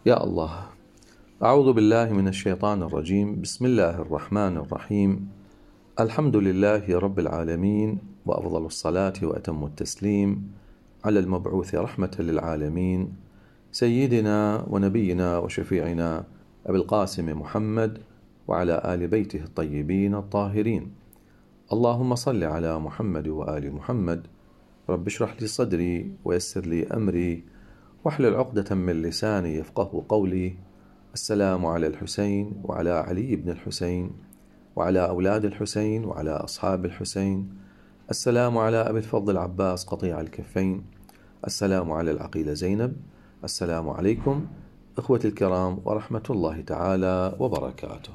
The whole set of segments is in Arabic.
يا الله. أعوذ بالله من الشيطان الرجيم. بسم الله الرحمن الرحيم. الحمد لله رب العالمين، وأفضل الصلاة وأتم التسليم على المبعوث رحمة للعالمين سيدنا ونبينا وشفيعنا أبي القاسم محمد وعلى آل بيته الطيبين الطاهرين. اللهم صل على محمد وآل محمد. رب اشرح لي صدري ويسر لي أمري واحلل عقدة من لساني يفقه قولي. السلام على الحسين وعلى علي بن الحسين وعلى أولاد الحسين وعلى أصحاب الحسين. السلام على أبي الفضل العباس قطيع الكفين. السلام على العقيلة زينب. السلام عليكم إخوتي الكرام ورحمة الله تعالى وبركاته.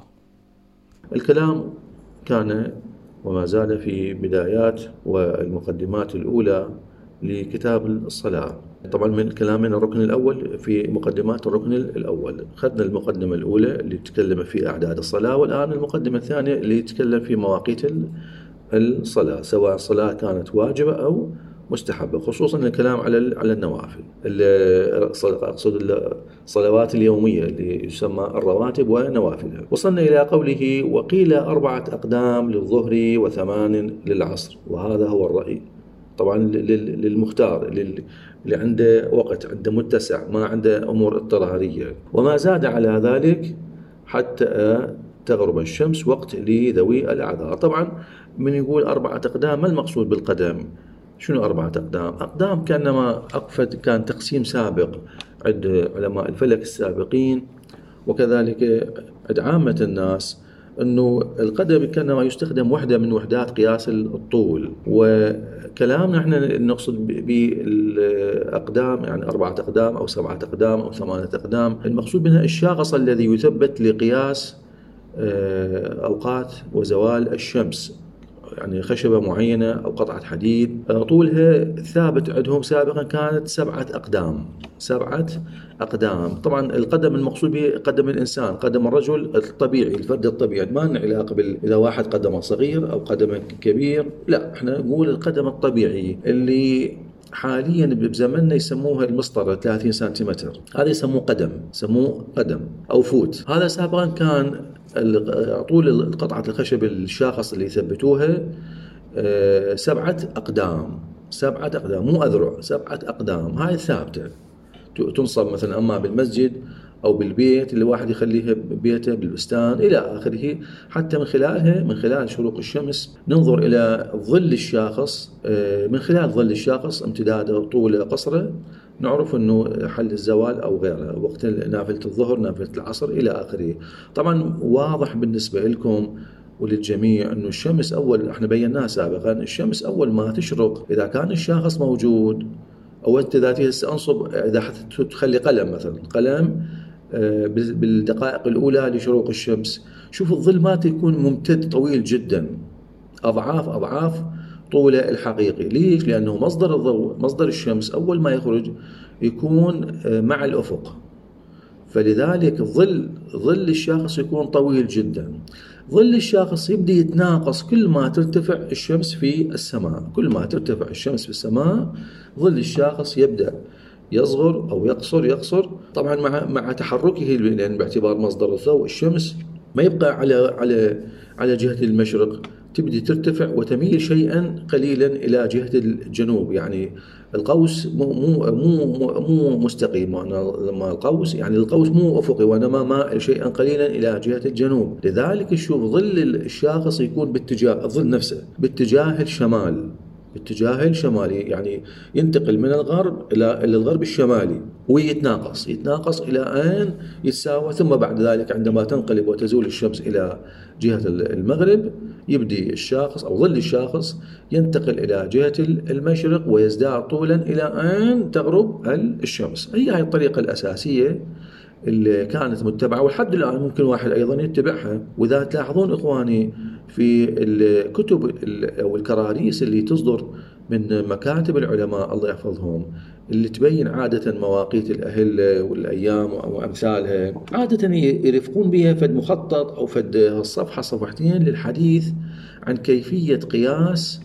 الكلام كان وما زال في بدايات والمقدمات الأولى لكتاب الصلاة. طبعا من كلامنا الركن الأول في مقدمات الركن الأول، أخذنا المقدمة الأولى اللي تكلم في أعداد الصلاة، والآن المقدمة الثانية اللي تكلم في مواقيت الصلاة، سواء الصلاة كانت واجبة أو مستحبة، خصوصا الكلام على النوافل، أقصد الصلوات اليومية اللي يسمى الرواتب ونوافلها. وصلنا إلى قوله: وقيل 4 أقدام للظهر و8 للعصر. وهذا هو الرأي طبعا للمختار، اللي عنده وقت، عنده متسع، ما عنده أمور اضطرارية. وما زاد على ذلك حتى تغرب الشمس وقت لذوي الأعذار. طبعا من يقول 4 أقدام، ما المقصود بالقدم؟ شنو 4 أقدام؟ أقدام كأنما أقفد، كان تقسيم سابق عند علماء الفلك السابقين وكذلك عند عامة الناس، أنه القدم كأنما يستخدم وحدة من وحدات قياس الطول. وكلامنا احنا نقصد بالأقدام يعني 4 أقدام أو 7 أقدام أو 8 أقدام، المقصود منها الشاخص الذي يثبت لقياس أوقات وزوال الشمس، يعني خشبة معينة أو قطعة حديد طولها ثابت عندهم سابقا كانت 7 أقدام. 7 أقدام. طبعا القدم المقصود به قدم الإنسان، قدم الرجل الطبيعي، الفرد الطبيعي، ما لنا علاقة إذا واحد قدمه صغير أو قدمه كبير، لا، احنا نقول القدم الطبيعي اللي حاليا بزمننا يسموها المسطرة 30 سنتيمتر، هذا يسموه قدم، يسموه قدم أو فوت. هذا سابقا كان طول قطعة الخشب الشاخص اللي يثبتوها 7 أقدام. 7 أقدام، مو أذرع، 7 أقدام، هاي ثابتة تنصب مثلا أما بالمسجد أو بالبيت اللي واحد يخليها ببيته بالبستان إلى آخره، حتى من خلالها، من خلال شروق الشمس ننظر إلى ظل الشاخص، من خلال ظل الشاخص امتداده طوله قصره نعرف أنه حل الزوال أو غيره، وقت نافلة الظهر، نافلة العصر إلى آخره. طبعا واضح بالنسبة لكم وللجميع أنه الشمس أول، احنا بيناها سابقا، الشمس أول ما تشرق إذا كان الشاخص موجود، أو أنت ذاتي هسه أنصب، إذا تخلي قلم مثلا، قلم بالدقائق الأولى لشروق الشمس، شوف الظل مالته يكون ممتد طويل جدا، أضعاف طوله الحقيقي. ليش؟ لأنه مصدر الضوء، مصدر الشمس أول ما يخرج يكون مع الأفق، فلذلك ظل الشاخص يكون طويل جدا. ظل الشاخص يبدأ يتناقص كل ما ترتفع الشمس في السماء، كل ما ترتفع الشمس في السماء ظل الشاخص يبدأ يصغر أو يقصر طبعا مع تحركه، لأن باعتبار مصدر الضوء الشمس ما يبقى على جهة المشرق، تبدي ترتفع وتميل شيئا قليلا إلى جهة الجنوب، يعني القوس مو مستقيم، لما القوس يعني القوس مو أفقي، وإنما مائل شيئا قليلا إلى جهة الجنوب. لذلك شوف ظل الشاخص يكون باتجاه الظل نفسه باتجاه الشمال، باتجاه الشمالي، يعني ينتقل من الغرب إلى الغرب الشمالي ويتناقص إلى أن يتساوى، ثم بعد ذلك عندما تنقلب وتزول الشمس إلى جهة المغرب يبدي الشاخص أو ظل الشاخص ينتقل إلى جهة المشرق ويزداد طولا إلى أن تغرب الشمس. هي الطريقة الأساسية اللي كانت متبعة ولحد الآن ممكن واحد أيضا يتبعها. وإذا تلاحظون إخواني في الكتب أو الكراريس اللي تصدر من مكاتب العلماء الله يحفظهم، اللي تبين عادة مواقيت الأهلة والأيام وأمثالها، عادة يرفقون بها فد مخطط أو فد الصفحة صفحتين للحديث عن كيفية قياس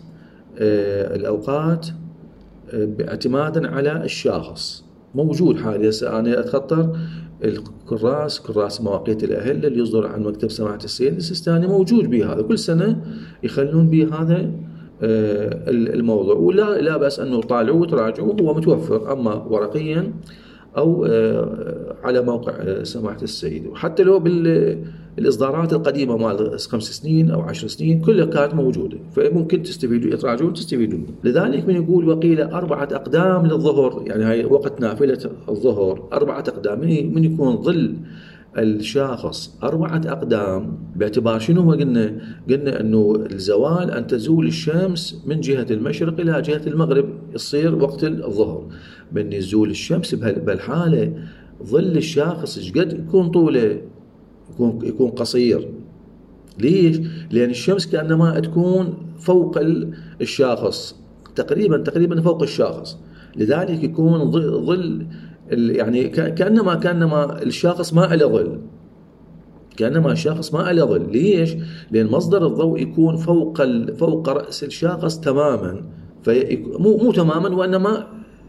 الأوقات اعتمادا على الشاخص. موجود حاليا، أنا أتخطر كراس مواقيت الأهلة اللي يصدر عن مكتب سماحة السيد السيستاني موجود به هذا، كل سنة يخلون به هذا الموضوع، ولا لا بأس أنه طالعوه وتراجعوه، هو متوفر أما ورقيا أو على موقع سماحة السيد. وحتى لو بالإصدارات القديمة مال 5 سنين أو 10 سنين كلها كانت موجودة، فممكن تستفيدوا، تراجعون تستفيدون. لذلك من يقول وقيل 4 أقدام للظهر، يعني هاي وقت نافلة الظهر 4 أقدام، من يكون ظل الشاخص 4 أقدام، باعتبار شنو قلنا أنه الزوال أن تزول الشمس من جهة المشرق إلى جهة المغرب، يصير وقت الظهر. من يزول الشمس بهالحالة ظل الشاخص ايش قد يكون طوله؟ يكون قصير. ليش؟ لأن الشمس كأنما تكون فوق الشاخص، تقريبا فوق الشاخص، لذلك يكون ظل يعني كأنما الشاخص ما له ظل، كأنما الشاخص ما له ظل. ليش؟ لأن مصدر الضوء يكون فوق رأس الشاخص تماما، مو تماما وإنما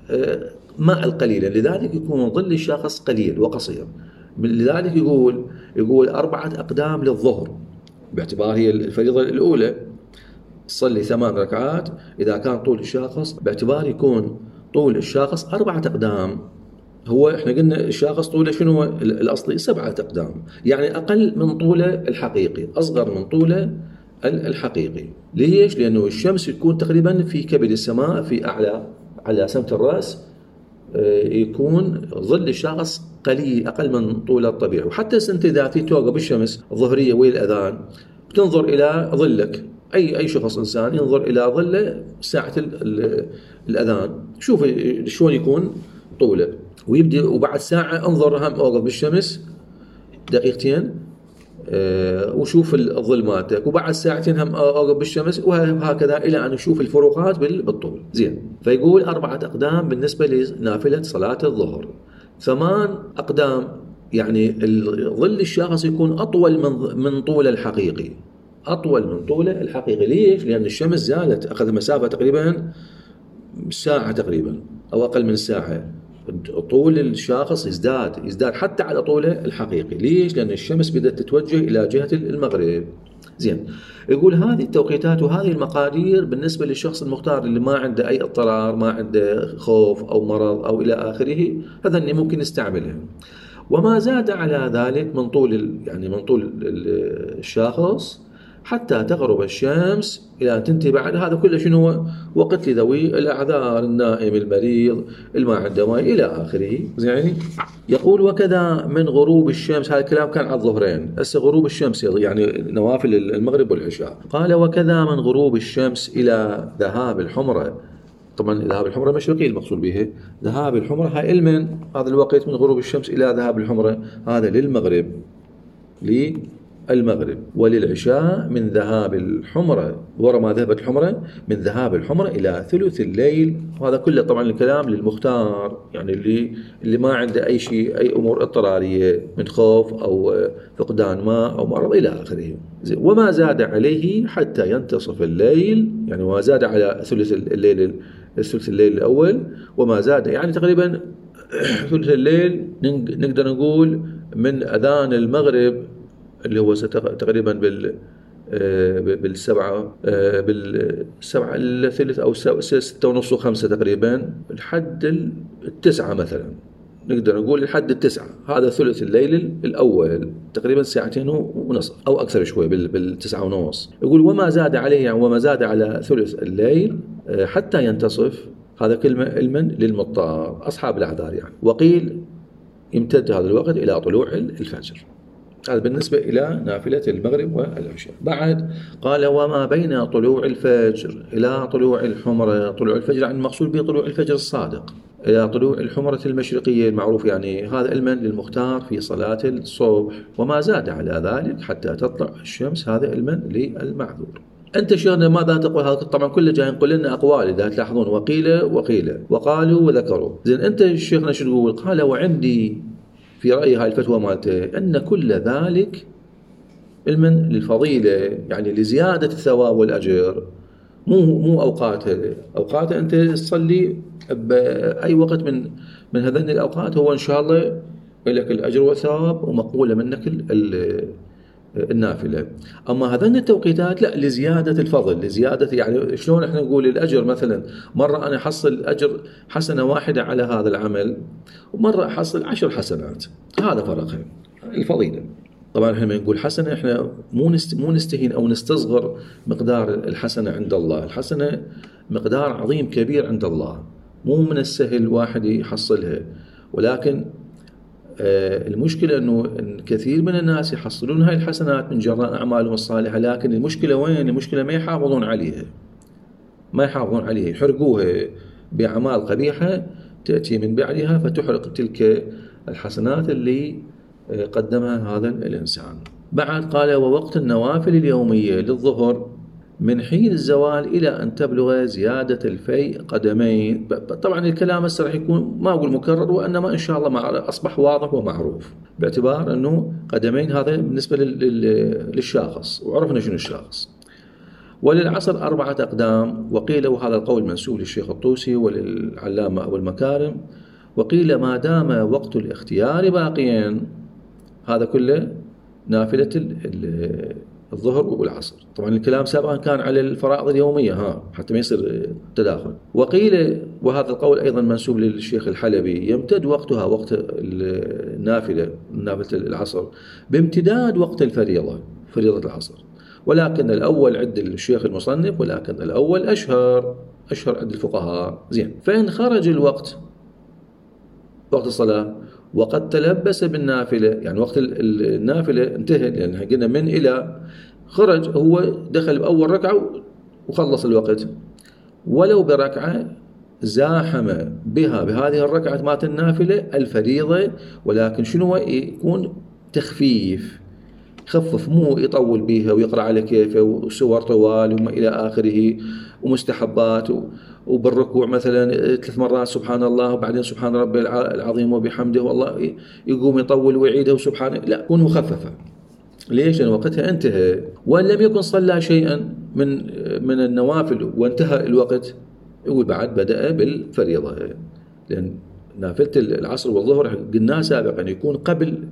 ماء قليلا، لذلك يكون ظل الشاخص قليل وقصير. لذلك يقول 4 أقدام للظهر، باعتبار هي الفريضة الأولى تصلي 8 ركعات، إذا كان طول الشاخص باعتبار يكون طول الشاخص 4 أقدام. هو احنا قلنا الشاخص طوله شنو الأصلي 7 أقدام، يعني أقل من طوله الحقيقي، أصغر من طوله الحقيقي. ليش؟ لأنه الشمس تكون تقريبا في كبد السماء، في أعلى على سمت الرأس، يكون ظل الشخص قليل أقل من طول الطبيعي. وحتى أنت إذا توقف بالشمس الظهرية ويا الأذان تنظر إلى ظلك، أي شخص إنسان ينظر إلى ظله ساعة الأذان، شوف شلون يكون طوله، ويبدأ وبعد ساعة انظر هم أوقف بالشمس دقيقتين وشوف الظل مالتك، وبعد ساعتين هم أوقف بالشمس، وهكذا إلى أن نشوف الفروقات بالطول. زين، فيقول 4 أقدام بالنسبة لنافلة صلاة الظهر، 8 أقدام يعني ظل الشخص يكون أطول من طول الحقيقي، أطول من طوله الحقيقي. ليش؟ لأن الشمس زالت، أخذ مسافة تقريبا ساعة تقريبا أو أقل من ساعة، طول الشاخص يزداد حتى على طوله الحقيقي. ليش؟ لأن الشمس بدأت تتوجه إلى جهة المغرب. زين، يقول هذه التوقيتات وهذه المقادير بالنسبة للشخص المختار اللي ما عنده أي اضطرار، ما عنده خوف أو مرض أو إلى آخره، هذا اللي ممكن يستعملها. وما زاد على ذلك من طول الشاخص حتى تغرب الشمس إلى أن تنتهي بعد هذا كله شنو؟ وقت لذوي الأعذار، النائم، المريض، ما عنده ماء إلى آخره. يعني يقول وكذا من غروب الشمس، هذا الكلام كان على الظهرين، هسه غروب الشمس يعني نوافل المغرب والعشاء. قال وكذا من غروب الشمس إلى ذهاب الحمرة، طبعا ذهاب الحمرة مشرقي المقصود به، ذهاب الحمرة هاي المن، هذا الوقت من غروب الشمس إلى ذهاب الحمرة هذا للمغرب، وللعشاء من ذهاب الحمرة، ورا ما ذهبت الحمرة من ذهاب الحمرة إلى ثلث الليل. وهذا كله طبعا الكلام للمختار، يعني اللي ما عنده أي شيء، أي أمور اضطرارية من خوف أو فقدان ماء أو مرض إلى آخره. وما زاد عليه حتى ينتصف الليل، يعني وما زاد على ثلث الليل الأول، وما زاد يعني تقريبا ثلث الليل، نقدر نقول من أذان المغرب اللي هو تقريبا بالسبعة الثلث أو 6:30 و5 تقريبا لحد 9 مثلا، نقدر نقول لحد 9، هذا ثلث الليل الأول تقريبا 2:30 أو أكثر شوي 9:30. يقول وما زاد عليه، يعني وما زاد على ثلث الليل حتى ينتصف، هذا كلمة علما للمضطر أصحاب الأعذار يعني. وقيل يمتد هذا الوقت إلى طلوع الفجر. هذا بالنسبة إلى نافلة المغرب والعشاء. بعد قال وما بين طلوع الفجر إلى طلوع الحمرة، طلوع الفجر عن المقصود به طلوع الفجر الصادق، إلى طلوع الحمرة المشرقية المعروف، يعني هذا علما للمختار في صلاة الصبح. وما زاد على ذلك حتى تطلع الشمس، هذا علما للمعذور. أنت شيخنا ماذا تقول؟ هذا طبعا كله جاي نقول لنا أقوال إذا تلاحظون، وقيل وقالوا وذكروا. زين أنت شيخنا شو تقول؟ قال وعندي في رأي هاي الفتوى مالته أن كل ذلك علما للفضيلة، يعني لزيادة الثواب والأجر، مو أوقاته أنت تصلي بأي وقت من هذين الأوقات، هو إن شاء الله لك الأجر والثواب ومقبولة منك النافلة. أما هذين التوقيتات لا، لزيادة الفضل، لزيادة يعني شلون احنا نقول الأجر مثلا مرة أنا أحصل أجر حسنة واحدة على هذا العمل، ومرة أحصل 10 حسنات، هذا فرقها الفضيلة. طبعا احنا نقول حسنة، احنا مو نستهين أو نستصغر مقدار الحسنة عند الله. الحسنة مقدار عظيم كبير عند الله، مو من السهل واحد يحصلها. ولكن المشكلة أنه كثير من الناس يحصلون هاي الحسنات من جراء أعمالهم الصالحة، لكن المشكلة وين؟ المشكلة ما يحافظون عليها، ما يحافظون عليها، يحرقوها بأعمال قبيحة تأتي من بعدها فتحرق تلك الحسنات اللي قدمها هذا الإنسان. بعد قال: ووقت النوافل اليومية للظهر من حين الزوال إلى أن تبلغ زيادة الفيء قدمين. طبعا الكلام هسه راح يكون ما أقول مكرر، وإنما إن شاء الله أصبح واضح ومعروف، باعتبار أنه قدمين هذا بالنسبة للشاخص، وعرفنا شنو الشاخص. وللعصر 4 أقدام، وقيل، وهذا القول منسوب للشيخ الطوسي وللعلامة أبو المكارم، وقيل ما دام وقت الاختيار باقيا، هذا كله نافلة الظهر والعصر. طبعا الكلام سابقا كان على الفرائض اليومية حتى ما يصير تداخل. وقيل، وهذا القول أيضا منسوب للشيخ الحلبي، يمتد وقتها وقت نافلة العصر بامتداد وقت فريضة العصر، ولكن الأول عند الشيخ المصنف، ولكن الأول أشهر عند الفقهاء. زين، فإن خرج الوقت، وقت الصلاة، وقد تلبس بالنافلة، يعني وقت النافلة انتهى، لأنها قلنا من إلى، خرج هو دخل بأول ركعة وخلص الوقت، ولو بركعة زاحم بهذه الركعة مات النافلة الفريضة، ولكن شنو يكون تخفيف، خفف، مو يطول بيها ويقرأ على كيفه وسور طوال وما إلى آخره ومستحبات، وبالركوع مثلا 3 مرات سبحان الله، وبعدين سبحان ربي العظيم وبحمده، والله يقوم يطول ويعيده سبحانه، لا، تكون مخففة. ليش؟ لأن وقتها انتهى، وإن لم يكن صلى شيئا من النوافل وانتهى الوقت، يقول بعد بدأ بالفريضة، لأن نافلة العصر والظهر قلنا سابقا يكون قبل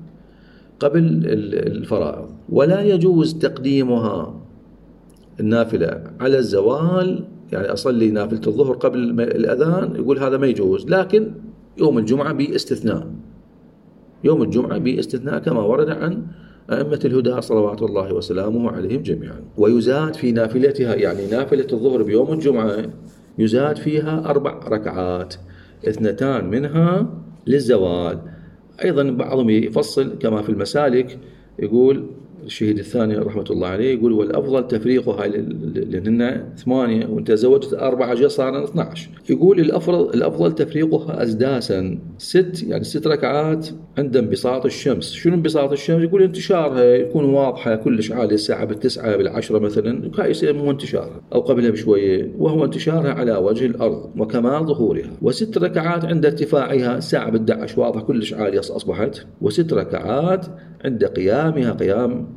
الفرائض. ولا يجوز تقديمها النافلة على الزوال، يعني أصلي نافلة الظهر قبل الأذان، يقول هذا ما يجوز، لكن يوم الجمعة باستثناء، يوم الجمعة باستثناء كما ورد عن أئمة الهدى صلوات الله وسلامه عليهم جميعا. ويزاد في نافلتها، يعني نافلة الظهر بيوم الجمعة يزاد فيها 4 ركعات، 2 منها للزوال. أيضا بعضهم يفصل كما في المسالك، يقول الشهيد الثاني رحمة الله عليه، يقول والأفضل تفريقها، لأننا 8 وانت زودت 4 جاء صار 12. يقول الأفضل تفريقها أسداسا 6، يعني 6 ركعات عند انبساط الشمس. شنو انبساط الشمس؟ يقول انتشارها يكون واضحة كلش عالية، الساعة 9 بالعشرة مثلا، هاي يسموه انتشارها، أو قبلها بشوية، وهو انتشارها على وجه الأرض وكمال ظهورها. و6 ركعات عند ارتفاعها، الساعة 11 واضحة كلش عالية أصبحت. و6 ركعات عند قيامها، قيام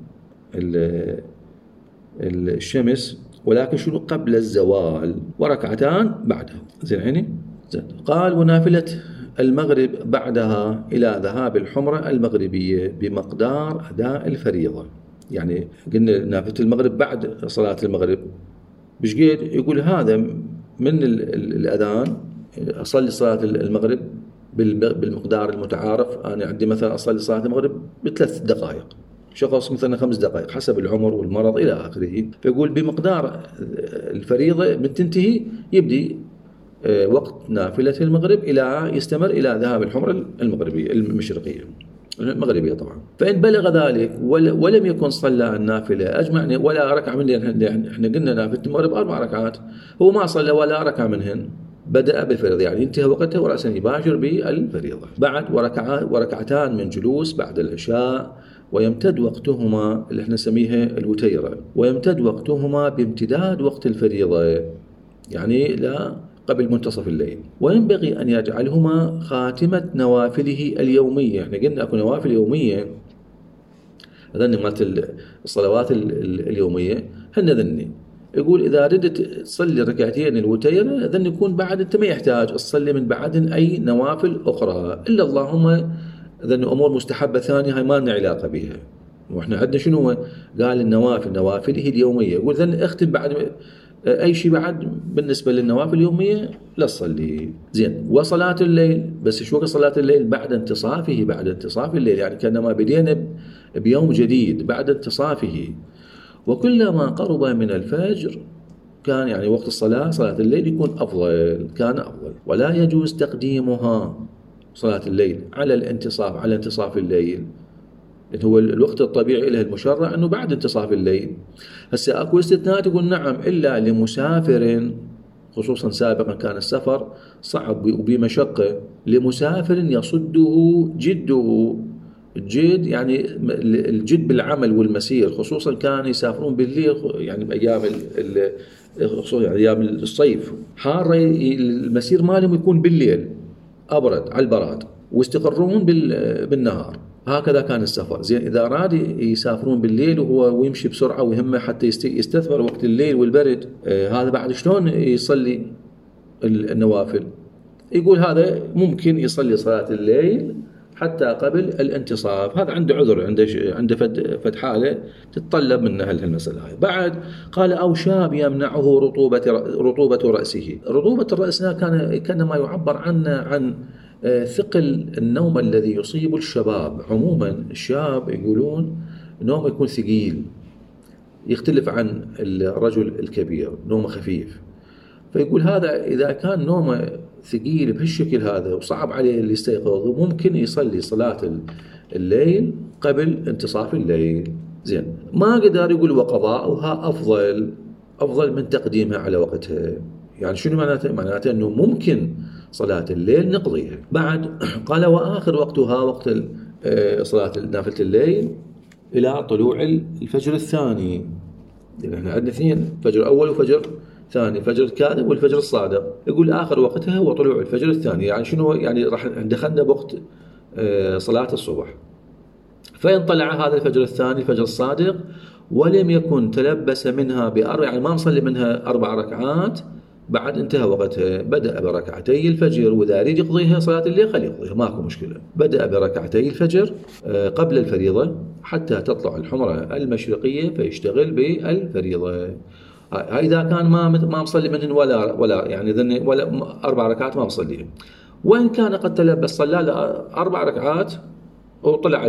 الشمس، ولكن شنو قبل الزوال، وركعتان بعدها. زين عيني. زين. قال: ونافلة المغرب بعدها إلى ذهاب الحمرة المغربية بمقدار أداء الفريضة. يعني قلنا نافلة المغرب بعد صلاة المغرب بشقيد، يقول هذا من الأذان أصلي صلاة المغرب بالمقدار المتعارف. أنا عندي مثلا أصلي صلاة المغرب ب3 دقائق، شخص مثلا 5 دقائق حسب العمر والمرض إلى آخره. فيقول بمقدار الفريضة بتنتهي، يبدي وقت نافلة المغرب إلى يستمر إلى ذهاب الحمرة المغربية المغربية طبعا. فإن بلغ ذلك ولم يكن صلى النافلة أجمع ولا ركعة منهن، احنا قلنا نافلة المغرب 4 ركعات، هو ما صلى ولا ركعة منهن، بدأ بالفريضة، يعني انتهى وقتها ورأسا يباشر بالفريضة. بعد وركعتان من جلوس بعد العشاء، ويمتد وقتهما، اللي احنا نسميها الوتيرة، ويمتد وقتهما بامتداد وقت الفريضة، يعني لا قبل منتصف الليل. وينبغي أن يجعلهما خاتمة نوافله اليومية. احنا قلنا أكو نوافل يومية، هذني مالت الصلوات اليومية، هن ذني. يقول إذا ردت تصلي ركعتين الوتيرة، ذن يكون بعد أنت ما يحتاج تصلي من بعدن أي نوافل أخرى، إلا اللهم إذن أمور مستحبة ثانية هاي ما لنا علاقة بها. وإحنا عندنا شنو قال النوافل هي اليومية. يقول إذن اختم بعد أي شيء بعد بالنسبة للنوافل اليومية لا تصلي. زين. وصلاة الليل، بس شو صلاة الليل؟ بعد انتصافه، بعد انتصاف الليل، يعني كأنما بدينا بيوم جديد بعد انتصافه. وكلما قرب من الفجر كان يعني وقت الصلاة، صلاة الليل يكون أفضل، كان أفضل. ولا يجوز تقديمها صلاة الليل على الانتصاف، على انتصاف الليل. هو الوقت الطبيعي له المشرع أنه بعد انتصاف الليل. هسه أكو استثناءات يقول نعم إلا لمسافر، خصوصا سابقا كان السفر صعب وبمشقة، لمسافر يصده جده. الجد يعني الجد بالعمل والمسير، خصوصا كانوا يسافرون بالليل، يعني بأيام خصوصا يعني أيام الصيف حارة، المسير مالهم يكون بالليل أبرد على البراد، ويستقرون بالنهار. هكذا كان السفر. زين. إذا أراد يسافرون بالليل وهو ويمشي بسرعة ويهمه حتى يستثمر وقت الليل والبرد، هذا بعد شلون يصلي النوافل؟ يقول هذا ممكن يصلي صلاة الليل حتى قبل الانتصاف. هذا عنده عذر، عنده فد حالة تتطلب منه هالمسألة هاي. بعد قال أو شاب يمنعه رطوبة رأسه. رطوبة الرأس كان ما يعبر عنه عن ثقل النوم الذي يصيب الشباب. عموما الشاب يقولون نومه يكون ثقيل، يختلف عن الرجل الكبير نومه خفيف. فيقول هذا إذا كان نومه ثقيل بهالشكل هذا وصعب عليه اللي يستيقظ، ممكن يصلي صلاة الليل قبل انتصاف الليل. زين. ما قدر يقول وقضاؤها أفضل من تقديمها على وقتها. يعني شنو معناته؟ معناته أنه ممكن صلاة الليل نقضيها. بعد قال وآخر وقتها وقت صلاة نافلة الليل إلى طلوع الفجر الثاني. يعني احنا عندنا اثنين، فجر أول وفجر ثاني، فجر الكاذب والفجر الصادق. يقول آخر وقتها هو طلوع الفجر الثاني. يعني شنو؟ يعني راح دخلنا بوقت صلاة الصبح. فإن طلع هذا الفجر الثاني الفجر الصادق ولم يكن تلبس منها بأربع، يعني ما مصلي منها 4 ركعات، بعد انتهى وقتها، بدأ بركعتي الفجر. وإذا يريد يقضيها صلاة الليل خليه يقضيها، ماكو مشكلة. بدأ بركعتي الفجر قبل الفريضة حتى تطلع الحمرة المشرقية فيشتغل بالفريضة. إذا كان ما مصلي منهن ولا يعني ولا 4 ركعات ما مصليها. وإن كان قد تلبس صلى 4 ركعات وطلع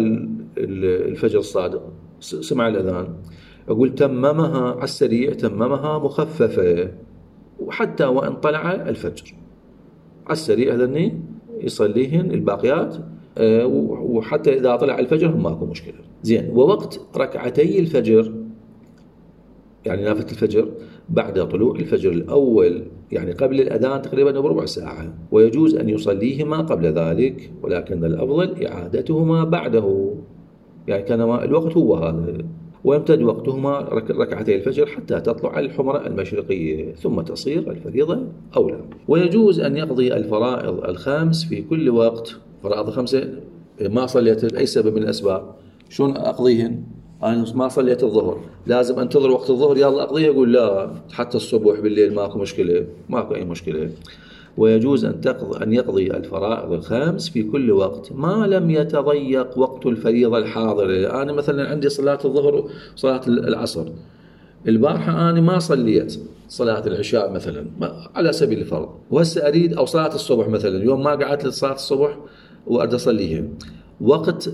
الفجر الصادق، سمع الأذان، يقول تممها على السريع، تممها مخففة، وحتى وإن طلع الفجر على السريع هذني يصليهن الباقيات، وحتى إذا طلع الفجر ماكو مشكلة. زين. ووقت ركعتي الفجر يعني نافلة الفجر بعد طلوع الفجر الأول، يعني قبل الأذان تقريبا بربع ساعة، ويجوز أن يصليهما قبل ذلك، ولكن الأفضل إعادتهما بعده، يعني كان الوقت هو هذا. ويمتد وقتهما ركعتي الفجر حتى تطلع الحمرة المشرقية ثم تصير الفريضة أولى. ويجوز أن يقضي الفرائض الخمس في كل وقت. فرائض 5 ما صليت لأي سبب من الأسباب، شلون أقضيهن؟ أنا ما صليت الظهر، لازم أنتظر وقت الظهر يلا أقضيها؟ يقول لا، حتى الصبح بالليل ماكو مشكلة، ماكو أي مشكلة. ويجوز أن يقضي الفرائض الخمس في كل وقت ما لم يتضيق وقت الفريضة الحاضرة. أنا مثلا عندي صلاة الظهر وصلاة العصر، البارحة أنا ما صليت صلاة العشاء مثلا على سبيل الفرض، وهسه أريد، أو صلاة الصبح مثلا يوم ما قعدت لصلاة الصبح وأريد أصليها، وقت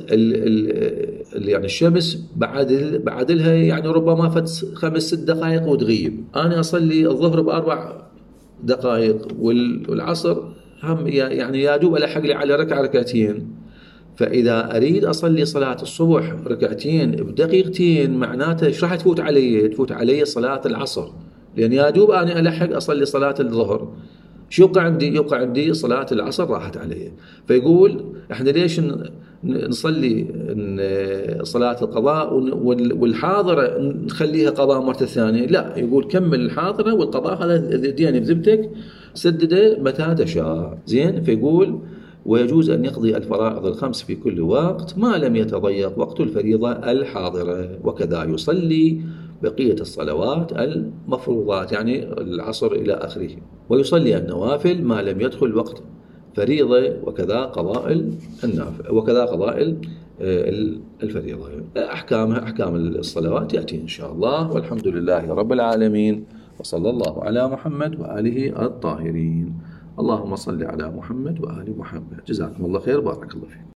يعني الشمس بعد لها يعني ربما فت 5-6 دقائق وتغيب، أنا أصلي الظهر ب4 دقائق والعصر هم يعني يا دوب ألحق لي على ركعتين. فإذا أريد أصلي صلاة الصبح ركعتين بدقيقتين، معناته إيش راح تفوت علي صلاة العصر، لأن يا دوب أنا ألحق أصلي صلاة الظهر. شو يبقى عندي صلاة العصر راحت علي. فيقول إحنا ليش نصلي صلاة القضاء والحاضرة نخليها قضاء مرة ثانية؟ لا، يقول كمل الحاضرة والقضاء هذا ديني بذمتك، سدده متى تشاء. زين. فيقول ويجوز أن يقضي الفرائض الخمس في كل وقت ما لم يتضيق وقت الفريضة الحاضرة، وكذا يصلي بقية الصلوات المفروضات، يعني العصر إلى آخره. ويصلي النوافل ما لم يدخل وقت فريضة وكذا قضاء النافل وكذا قضاء الفريضة. أحكامها أحكام الصلوات يأتي إن شاء الله، والحمد لله رب العالمين، وصلى الله على محمد وآله الطاهرين. اللهم صل على محمد وآل محمد. جزاكم الله خير، بارك الله فيكم.